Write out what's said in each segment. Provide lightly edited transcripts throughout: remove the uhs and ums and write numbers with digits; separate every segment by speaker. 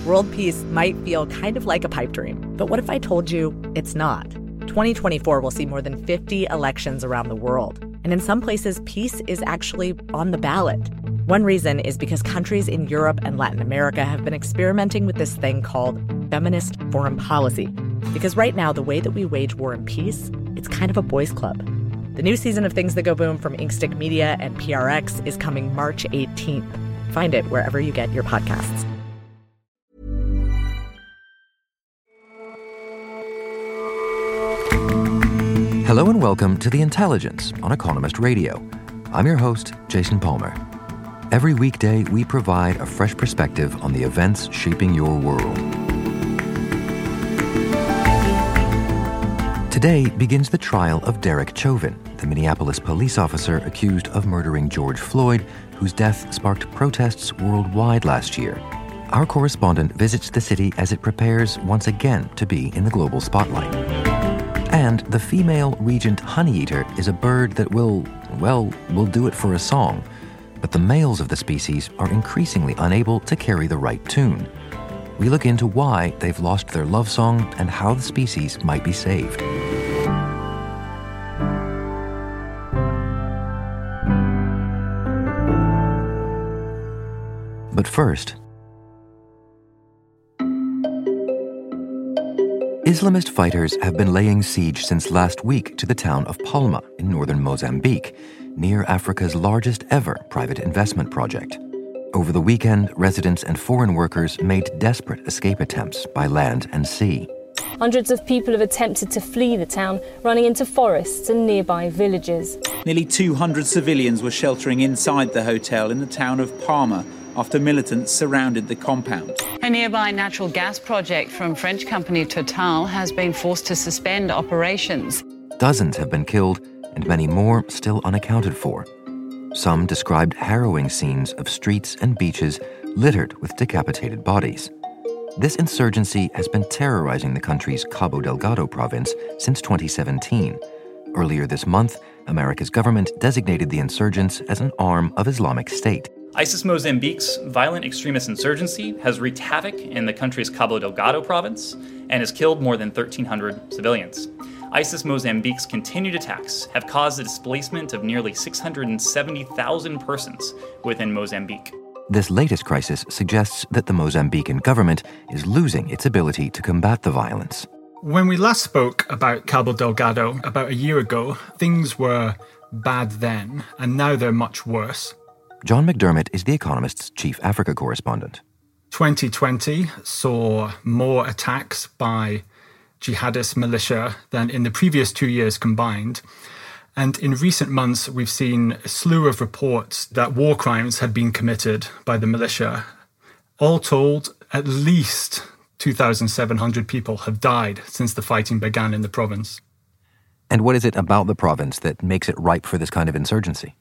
Speaker 1: World peace might feel kind of like a pipe dream, but what if I told you it's not? 2024 will see more than 50 elections around the world, and in some places, peace is actually on the ballot. One reason is because countries in Europe and Latin America have been experimenting with this thing called feminist foreign policy. Because right now, the way that we wage war and peace, it's kind of a boys' club. The new season of Things That Go Boom from Inkstick Media and PRX is coming March 18th. Find it wherever you get your podcasts.
Speaker 2: Hello and welcome to The Intelligence on Economist Radio. I'm your host, Jason Palmer. Every weekday, we provide a fresh perspective on the events shaping your world. Today begins the trial of Derek Chauvin, the Minneapolis police officer accused of murdering George Floyd, whose death sparked protests worldwide last year. Our correspondent visits the city as it prepares once again to be in the global spotlight. And the female regent honeyeater is a bird that will do it for a song. But the males of the species are increasingly unable to carry the right tune. We look into why they've lost their love song and how the species might be saved. But first, Islamist fighters have been laying siege since last week to the town of Palma in northern Mozambique, near Africa's largest ever private investment project. Over the weekend, residents and foreign workers made desperate escape attempts by land and sea.
Speaker 3: Hundreds of people have attempted to flee the town, running into forests and nearby villages.
Speaker 4: Nearly 200 civilians were sheltering inside the hotel in the town of Palma after militants surrounded the compound.
Speaker 5: A nearby natural gas project from French company Total has been forced to suspend operations.
Speaker 2: Dozens have been killed and many more still unaccounted for. Some described harrowing scenes of streets and beaches littered with decapitated bodies. This insurgency has been terrorizing the country's Cabo Delgado province since 2017. Earlier this month, America's government designated the insurgents as an arm of Islamic State.
Speaker 6: ISIS Mozambique's violent extremist insurgency has wreaked havoc in the country's Cabo Delgado province and has killed more than 1,300 civilians. ISIS Mozambique's continued attacks have caused the displacement of nearly 670,000 persons within Mozambique.
Speaker 2: This latest crisis suggests that the Mozambican government is losing its ability to combat the violence.
Speaker 7: When we last spoke about Cabo Delgado about a year ago, things were bad then, and now they're much worse.
Speaker 2: John McDermott is The Economist's chief Africa correspondent.
Speaker 7: 2020 saw more attacks by jihadist militia than in the previous 2 years combined. And in recent months, we've seen a slew of reports that war crimes had been committed by the militia. All told, at least 2,700 people have died since the fighting began in the province.
Speaker 2: And what is it about the province that makes it ripe for this kind of insurgency?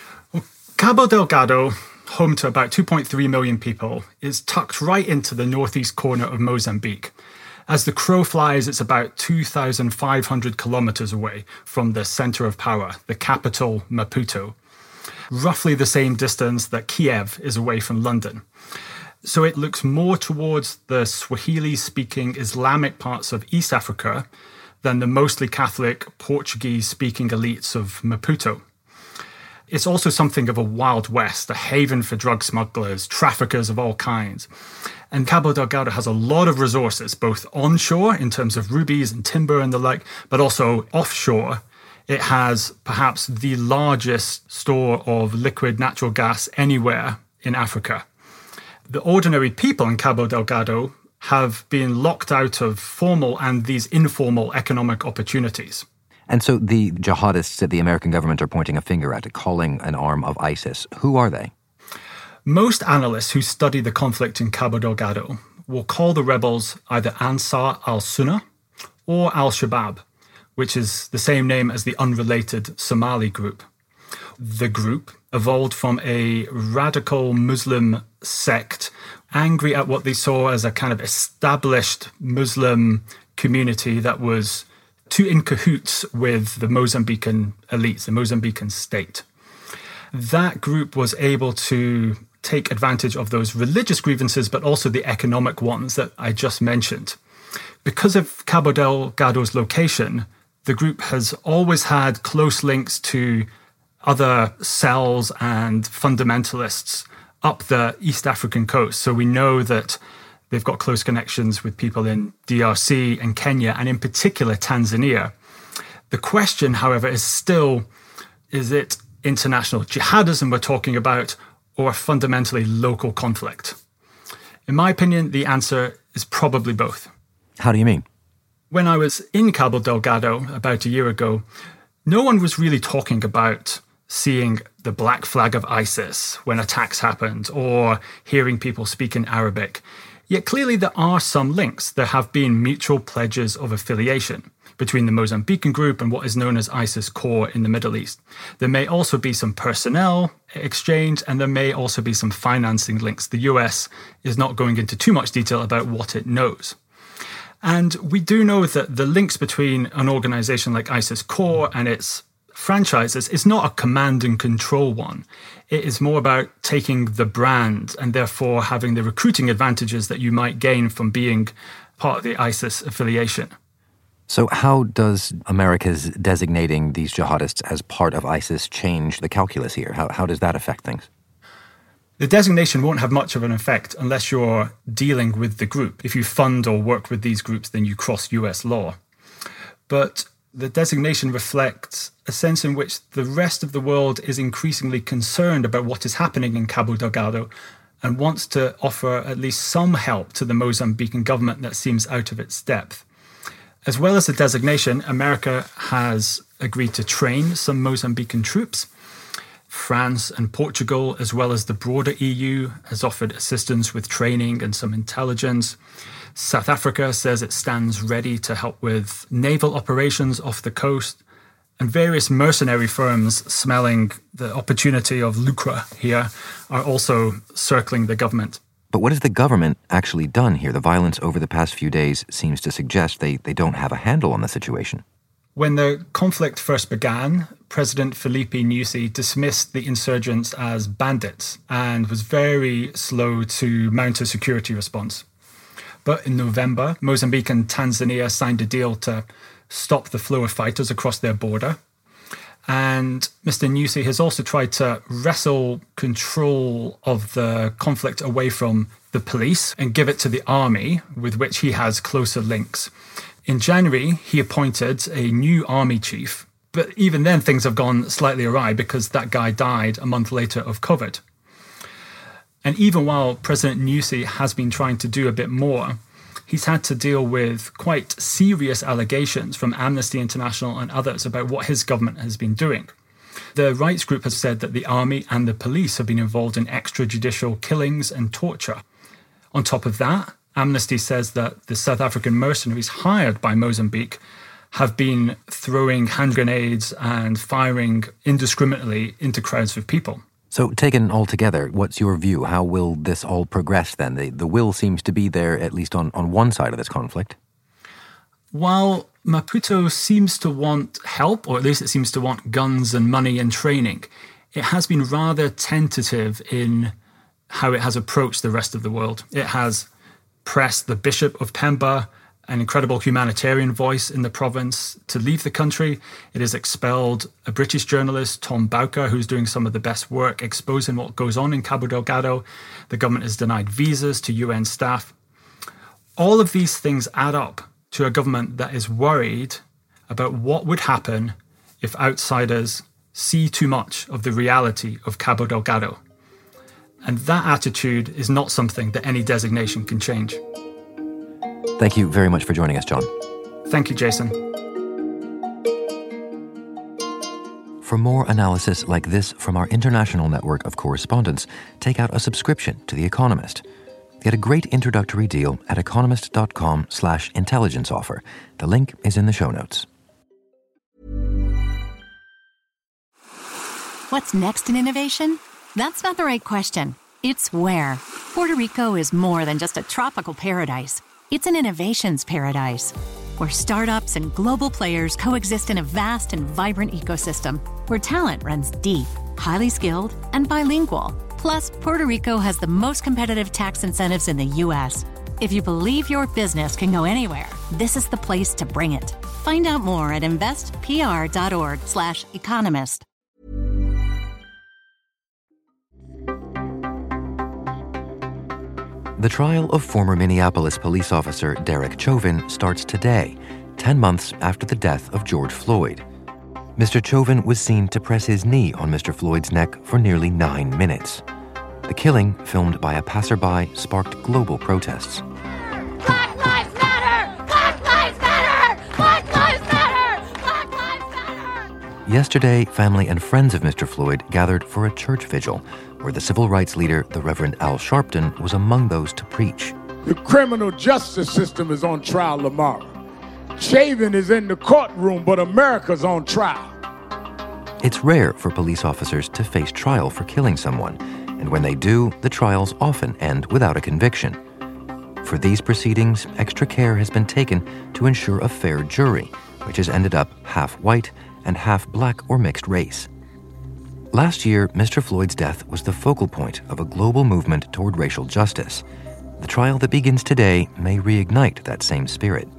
Speaker 7: Cabo Delgado, home to about 2.3 million people, is tucked right into the northeast corner of Mozambique. As the crow flies, it's about 2,500 kilometers away from the center of power, the capital, Maputo. Roughly the same distance that Kiev is away from London. So it looks more towards the Swahili-speaking Islamic parts of East Africa than the mostly Catholic Portuguese-speaking elites of Maputo. It's also something of a Wild West, a haven for drug smugglers, traffickers of all kinds. And Cabo Delgado has a lot of resources, both onshore in terms of rubies and timber and the like, but also offshore. It has perhaps the largest store of liquid natural gas anywhere in Africa. The ordinary people in Cabo Delgado have been locked out of formal and these informal economic opportunities.
Speaker 2: And so the jihadists that the American government are pointing a finger at, calling an arm of ISIS, who are they?
Speaker 7: Most analysts who study the conflict in Cabo Delgado will call the rebels either Ansar al-Sunnah or al-Shabaab, which is the same name as the unrelated Somali group. The group evolved from a radical Muslim sect, angry at what they saw as a kind of established Muslim community that was too in cahoots with the Mozambican elites, the Mozambican state. That group was able to take advantage of those religious grievances, but also the economic ones that I just mentioned. Because of Cabo Delgado's location, the group has always had close links to other cells and fundamentalists up the East African coast. So we know that they've got close connections with people in DRC and Kenya, and in particular Tanzania. The question, however, is still, is it international jihadism we're talking about, or fundamentally local conflict? In my opinion, the answer is probably both.
Speaker 2: How do you mean?
Speaker 7: When I was in Cabo Delgado about a year ago, no one was really talking about seeing the black flag of ISIS when attacks happened, or hearing people speak in Arabic. Yet clearly there are some links. There have been mutual pledges of affiliation between the Mozambican group and what is known as ISIS core in the Middle East. There may also be some personnel exchange, and there may also be some financing links. The US is not going into too much detail about what it knows. And we do know that the links between an organization like ISIS core and its franchises is not a command and control one. It is more about taking the brand and therefore having the recruiting advantages that you might gain from being part of the ISIS affiliation.
Speaker 2: So how does America's designating these jihadists as part of ISIS change the calculus here? How does that affect things?
Speaker 7: The designation won't have much of an effect unless you're dealing with the group. If you fund or work with these groups, then you cross US law. But the designation reflects a sense in which the rest of the world is increasingly concerned about what is happening in Cabo Delgado and wants to offer at least some help to the Mozambican government that seems out of its depth. As well as the designation, America has agreed to train some Mozambican troops. France and Portugal, as well as the broader EU, has offered assistance with training and some intelligence. South Africa says it stands ready to help with naval operations off the coast. And various mercenary firms smelling the opportunity of lucre here are also circling the government.
Speaker 2: But what has the government actually done here? The violence over the past few days seems to suggest they don't have a handle on the situation.
Speaker 7: When the conflict first began, President Filipe Nyusi dismissed the insurgents as bandits and was very slow to mount a security response. But in November, Mozambique and Tanzania signed a deal to stop the flow of fighters across their border. And Mr. Nyusi has also tried to wrestle control of the conflict away from the police and give it to the army, with which he has closer links. In January, he appointed a new army chief, but even then things have gone slightly awry because that guy died a month later of COVID. And even while President Nyusi has been trying to do a bit more, he's had to deal with quite serious allegations from Amnesty International and others about what his government has been doing. The rights group has said that the army and the police have been involved in extrajudicial killings and torture. On top of that, Amnesty says that the South African mercenaries hired by Mozambique have been throwing hand grenades and firing indiscriminately into crowds of people.
Speaker 2: So taken all together, what's your view? How will this all progress then? The will seems to be there, at least on one side of this conflict.
Speaker 7: While Maputo seems to want help, or at least it seems to want guns and money and training, it has been rather tentative in how it has approached the rest of the world. It has pressed the Bishop of Pemba, an incredible humanitarian voice in the province, to leave the country. It has expelled a British journalist, Tom Bowker, who's doing some of the best work exposing what goes on in Cabo Delgado. The government has denied visas to UN staff. All of these things add up to a government that is worried about what would happen if outsiders see too much of the reality of Cabo Delgado. And that attitude is not something that any designation can change.
Speaker 2: Thank you very much for joining us, John.
Speaker 7: Thank you, Jason.
Speaker 2: For more analysis like this from our international network of correspondents, take out a subscription to The Economist. Get a great introductory deal at economist.com/intelligence offer. The link is in the show notes.
Speaker 8: What's next in innovation? That's not the right question. It's where. Puerto Rico is more than just a tropical paradise. It's an innovations paradise, where startups and global players coexist in a vast and vibrant ecosystem, where talent runs deep, highly skilled, and bilingual, Plus, Puerto Rico has the most competitive tax incentives in the U.S. If you believe your business can go anywhere, this is the place to bring it. Find out more at investpr.org/economist.
Speaker 2: The trial of former Minneapolis police officer Derek Chauvin starts today, 10 months after the death of George Floyd. Mr. Chauvin was seen to press his knee on Mr. Floyd's neck for nearly 9 minutes. The killing, filmed by a passerby, sparked global protests.
Speaker 9: Black Lives Matter! Black Lives Matter! Black Lives Matter! Black Lives Matter!
Speaker 2: Yesterday, family and friends of Mr. Floyd gathered for a church vigil, where the civil rights leader, the Reverend Al Sharpton, was among those to preach.
Speaker 10: The criminal justice system is on trial tomorrow. Chauvin is in the courtroom, but America's on trial.
Speaker 2: It's rare for police officers to face trial for killing someone, and when they do, the trials often end without a conviction. For these proceedings, extra care has been taken to ensure a fair jury, which has ended up half white and half black or mixed race. Last year, Mr. Floyd's death was the focal point of a global movement toward racial justice. The trial that begins today may reignite that same spirit.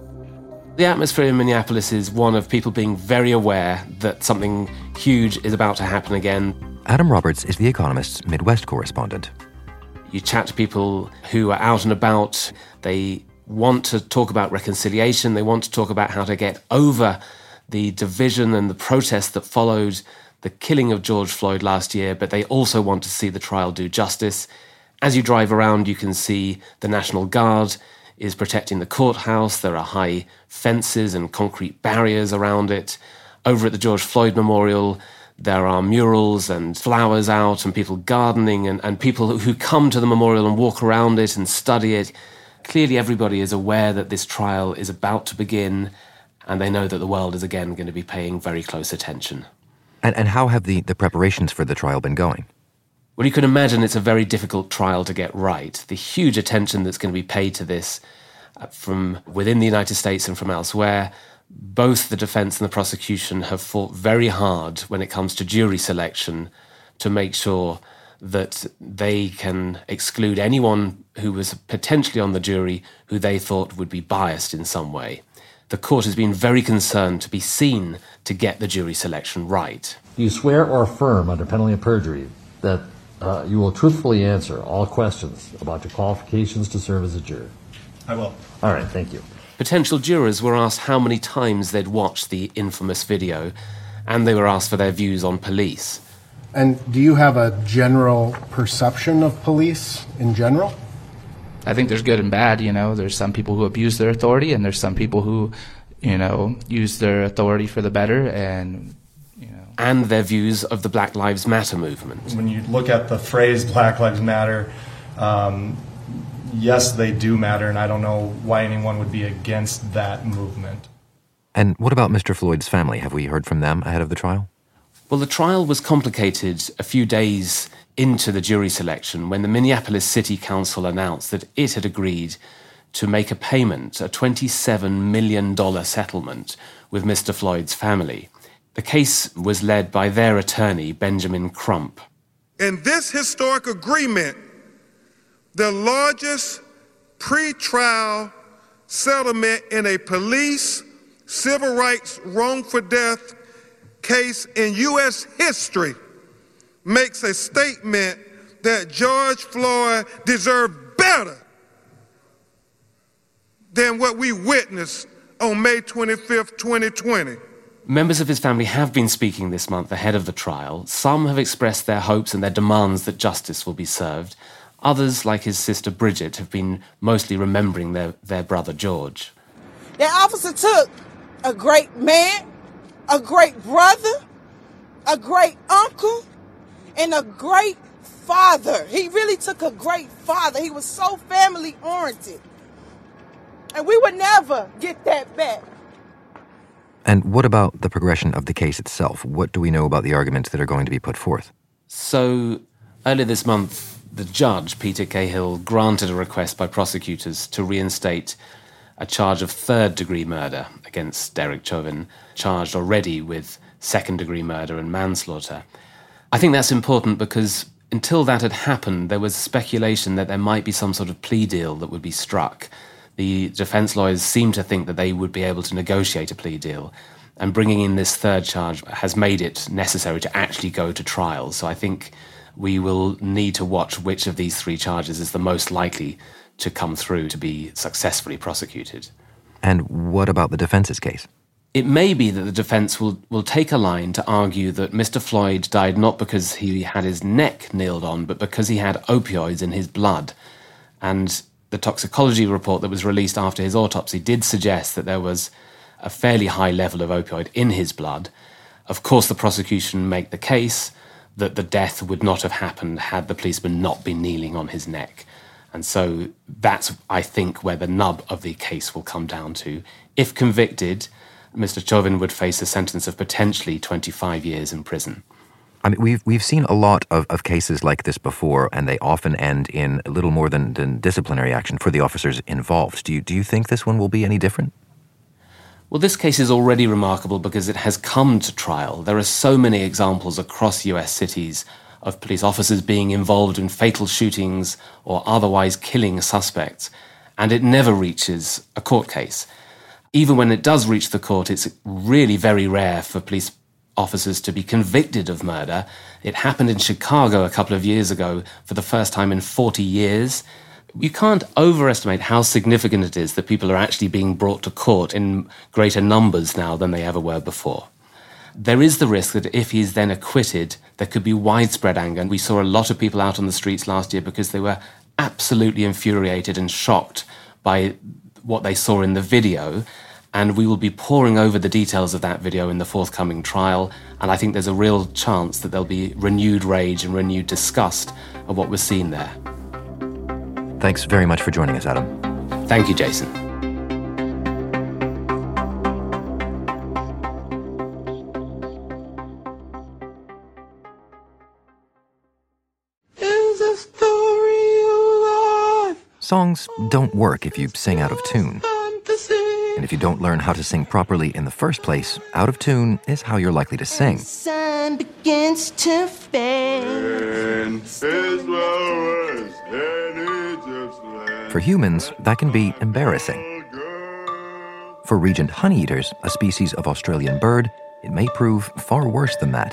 Speaker 11: The atmosphere in Minneapolis is one of people being very aware that something huge is about to happen again.
Speaker 2: Adam Roberts is The Economist's Midwest correspondent.
Speaker 11: You chat to people who are out and about. They want to talk about reconciliation. They want to talk about how to get over the division and the protest that followed the killing of George Floyd last year, but they also want to see the trial do justice. As you drive around, you can see the National Guard is protecting the courthouse. There are high fences and concrete barriers around it. Over at the George Floyd Memorial, there are murals and flowers out and people gardening and people who come to the memorial and walk around it and study it. Clearly, everybody is aware that this trial is about to begin, and they know that the world is again going to be paying very close attention.
Speaker 2: And how have the preparations for the trial been going?
Speaker 11: Well, you can imagine it's a very difficult trial to get right. The huge attention that's going to be paid to this from within the United States and from elsewhere. Both the defense and the prosecution have fought very hard when it comes to jury selection to make sure that they can exclude anyone who was potentially on the jury who they thought would be biased in some way. The court has been very concerned to be seen to get the jury selection right.
Speaker 12: Do you swear or affirm under penalty of perjury that you will truthfully answer all questions about your qualifications to serve as a juror?
Speaker 13: I will.
Speaker 12: All right, thank you.
Speaker 11: Potential jurors were asked how many times they'd watched the infamous video, and they were asked for their views on police.
Speaker 14: And do you have a general perception of police in general?
Speaker 13: I think there's good and bad, There's some people who abuse their authority, and there's some people who, use their authority for the better, and
Speaker 11: their views of the Black Lives Matter movement.
Speaker 15: When you look at the phrase Black Lives Matter, yes, they do matter, and I don't know why anyone would be against that movement.
Speaker 2: And what about Mr. Floyd's family? Have we heard from them ahead of the trial?
Speaker 11: Well, the trial was complicated a few days into the jury selection when the Minneapolis City Council announced that it had agreed to make a payment, a $27 million settlement with Mr. Floyd's family. The case was led by their attorney, Benjamin Crump.
Speaker 16: In this historic agreement, the largest pre-trial settlement in a police civil rights wrongful death case in U.S. history, makes a statement that George Floyd deserved better than what we witnessed on May 25th, 2020.
Speaker 11: Members of his family have been speaking this month ahead of the trial. Some have expressed their hopes and their demands that justice will be served. Others, like his sister Bridget, have been mostly remembering their brother George.
Speaker 17: That officer took a great man, a great brother, a great uncle, and a great father. He really took a great father. He was so family-oriented. And we would never get that back.
Speaker 2: And what about the progression of the case itself? What do we know about the arguments that are going to be put forth?
Speaker 11: So, earlier this month, the judge, Peter Cahill, granted a request by prosecutors to reinstate a charge of third-degree murder against Derek Chauvin, charged already with second-degree murder and manslaughter. I think that's important because until that had happened, there was speculation that there might be some sort of plea deal that would be struck. The defence lawyers seemed to think that they would be able to negotiate a plea deal. And bringing in this third charge has made it necessary to actually go to trial. So I think we will need to watch which of these three charges is the most likely to come through to be successfully prosecuted.
Speaker 2: And what about the defence's case?
Speaker 11: It may be that the defence will take a line to argue that Mr. Floyd died not because he had his neck nailed on, but because he had opioids in his blood. And the toxicology report that was released after his autopsy did suggest that there was a fairly high level of opioid in his blood. Of course, the prosecution make the case that the death would not have happened had the policeman not been kneeling on his neck. And so that's, I think, where the nub of the case will come down to. If convicted, Mr. Chauvin would face a sentence of potentially 25 years in prison.
Speaker 2: I mean, we've seen a lot of cases like this before, and they often end in a little more than disciplinary action for the officers involved. Do you think this one will be any different?
Speaker 11: Well, this case is already remarkable because it has come to trial. There are so many examples across US cities of police officers being involved in fatal shootings or otherwise killing suspects, and it never reaches a court case. Even when it does reach the court, it's really very rare for police officers to be convicted of murder. It happened in Chicago a couple of years ago for the first time in 40 years. You can't overestimate how significant it is that people are actually being brought to court in greater numbers now than they ever were before. There is the risk that if he's then acquitted, there could be widespread anger. And we saw a lot of people out on the streets last year because they were absolutely infuriated and shocked by what they saw in the video. And we will be poring over the details of that video in the forthcoming trial. And I think there's a real chance that there'll be renewed rage and renewed disgust of what was seen there.
Speaker 2: Thanks very much for joining us, Adam.
Speaker 11: Thank you, Jason.
Speaker 2: Songs don't work if you sing out of tune. And if you don't learn how to sing properly in the first place, out of tune is how you're likely to sing.
Speaker 18: The sun begins to fade.
Speaker 2: For humans, that can be embarrassing. For regent honeyeaters, a species of Australian bird, it may prove far worse than that.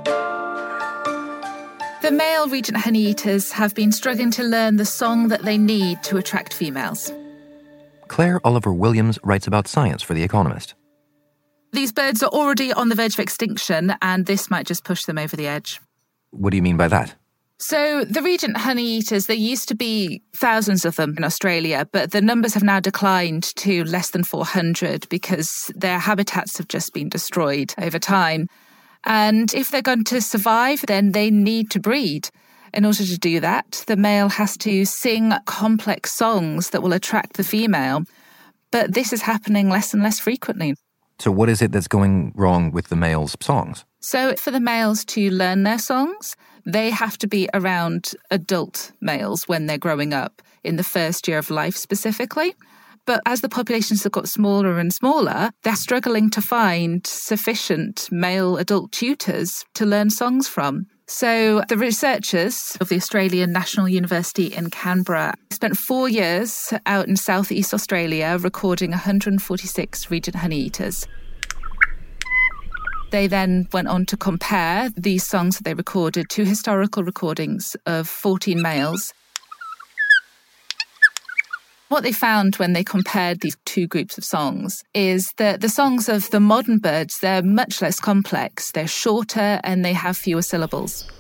Speaker 19: The male regent honeyeaters have been struggling to learn the song that they need to attract females.
Speaker 2: Claire Oliver Williams writes about science for The Economist.
Speaker 19: These birds are already on the verge of extinction, and this might just push them over the edge.
Speaker 2: What do you mean by that?
Speaker 19: So the regent honeyeaters, there used to be thousands of them in Australia, but the numbers have now declined to less than 400 because their habitats have just been destroyed over time. And if they're going to survive, then they need to breed. In order to do that, the male has to sing complex songs that will attract the female. But this is happening less and less frequently.
Speaker 2: So what is it that's going wrong with the males' songs?
Speaker 19: So for the males to learn their songs, they have to be around adult males when they're growing up, in the first year of life specifically. But as the populations have got smaller and smaller, they're struggling to find sufficient male adult tutors to learn songs from. So the researchers of the Australian National University in Canberra spent 4 years out in southeast Australia recording 146 regent honeyeaters. They then went on to compare these songs that they recorded to historical recordings of 14 males. What they found when they compared these two groups of songs is that the songs of the modern birds, they're much less complex. They're shorter and they have fewer syllables.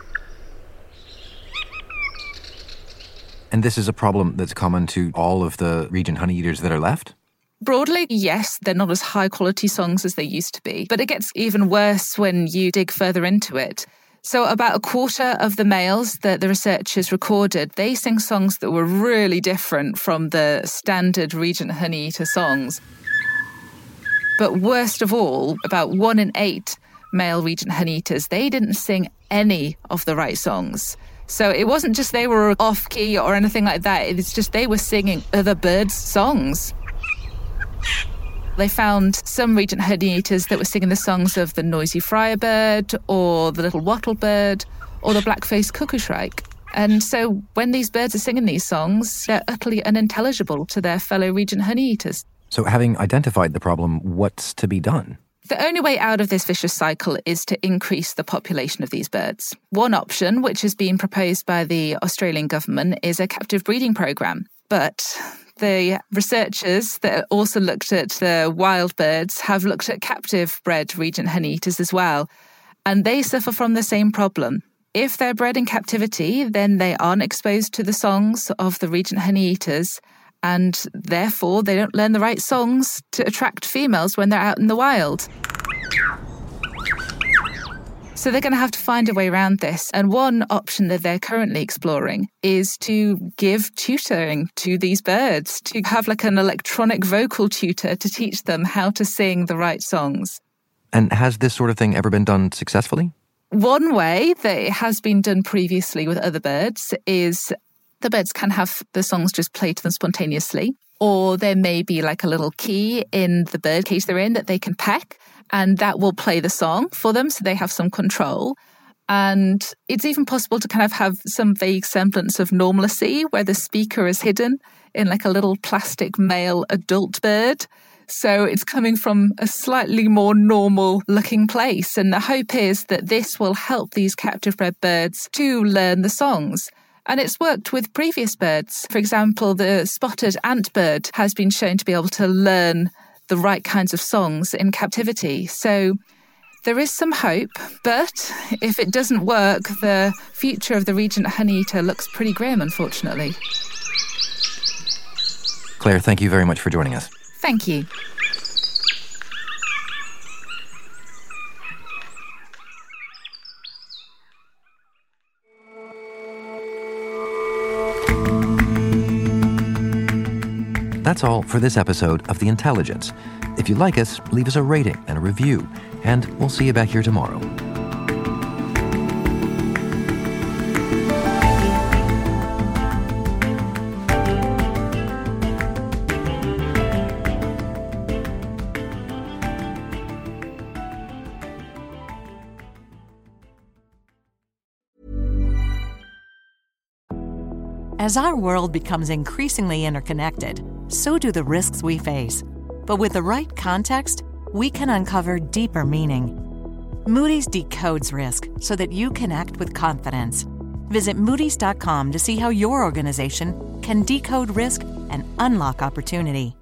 Speaker 2: And this is a problem that's common to all of the regent honeyeaters that are left?
Speaker 19: Broadly, yes, they're not as high quality songs as they used to be, but it gets even worse when you dig further into it. So about a quarter of the males that the researchers recorded, they sing songs that were really different from the standard regent honeyeater songs. But worst of all, about 1 in 8 male regent honeyeaters, they didn't sing any of the right songs. So it wasn't just they were off key or anything like that, it's just they were singing other birds' songs. They found some regent honeyeaters that were singing the songs of the noisy friarbird or the little wattlebird or the black-faced cuckoo shrike. And so when these birds are singing these songs, they're utterly unintelligible to their fellow regent honeyeaters.
Speaker 2: So having identified the problem, what's to be done?
Speaker 19: The only way out of this vicious cycle is to increase the population of these birds. One option, which has been proposed by the Australian government, is a captive breeding program. But the researchers that also looked at the wild birds have looked at captive bred regent honeyeaters as well. And they suffer from the same problem. If they're bred in captivity, then they aren't exposed to the songs of the regent honeyeaters, and therefore they don't learn the right songs to attract females when they're out in the wild. So they're going to have to find a way around this. And one option that they're currently exploring is to give tutoring to these birds, to have like an electronic vocal tutor to teach them how to sing the right songs.
Speaker 2: And has this sort of thing ever been done successfully?
Speaker 19: One way that it has been done previously with other birds is the birds can have the songs just played to them spontaneously, or there may be like a little key in the bird cage they're in that they can peck, and that will play the song for them so they have some control. And it's even possible to kind of have some vague semblance of normalcy where the speaker is hidden in like a little plastic male adult bird. So it's coming from a slightly more normal looking place. And the hope is that this will help these captive bred birds to learn the songs. And it's worked with previous birds. For example, the spotted antbird has been shown to be able to learn the right kinds of songs in captivity. So there is some hope, but if it doesn't work, the future of the regent honeyeater looks pretty grim, unfortunately.
Speaker 2: Claire, thank you very much for joining us.
Speaker 19: Thank you.
Speaker 2: That's all for this episode of The Intelligence. If you like us, leave us a rating and a review, and we'll see you back here tomorrow.
Speaker 20: As our world becomes increasingly interconnected, so do the risks we face. But with the right context, we can uncover deeper meaning. Moody's decodes risk so that you can act with confidence. Visit Moody's.com to see how your organization can decode risk and unlock opportunity.